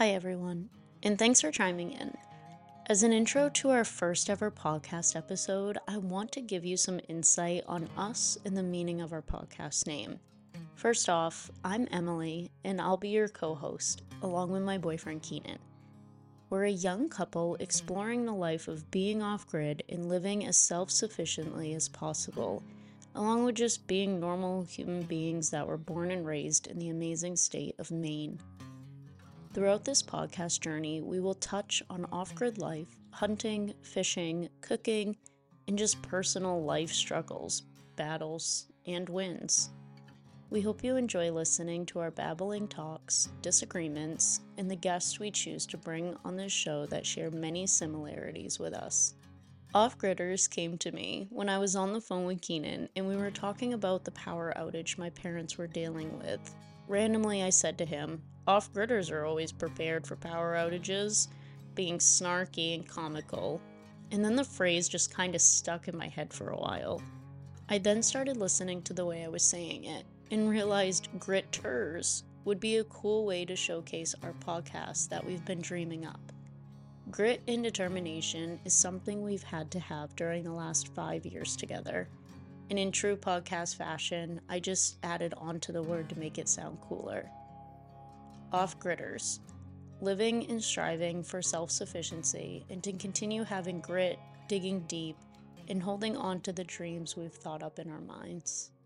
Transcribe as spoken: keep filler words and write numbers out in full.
Hi, everyone, and thanks for chiming in. As an intro to our first ever podcast episode, I want to give you some insight on us and the meaning of our podcast name. First off, I'm Emily, and I'll be your co host, along with my boyfriend Keenan. We're a young couple exploring the life of being off grid and living as self sufficiently as possible, along with just being normal human beings that were born and raised in the amazing state of Maine. Throughout this podcast journey, we will touch on off-grid life, hunting, fishing, cooking, and just personal life struggles, battles, and wins. We hope you enjoy listening to our babbling talks, disagreements, and the guests we choose to bring on this show that share many similarities with us. Off-gridders came to me when I was on the phone with Keenan and we were talking about the power outage my parents were dealing with. Randomly, I said to him, "Off-gridders are always prepared for power outages," being snarky and comical, and then the phrase just kind of stuck in my head for a while. I then started listening to the way I was saying it and realized gritters would be a cool way to showcase our podcast that we've been dreaming up. Grit and determination is something we've had to have during the last five years together. And in true podcast fashion, I just added on to the word to make it sound cooler. Off-gridders, living and striving for self-sufficiency and to continue having grit, digging deep, and holding on to the dreams we've thought up in our minds.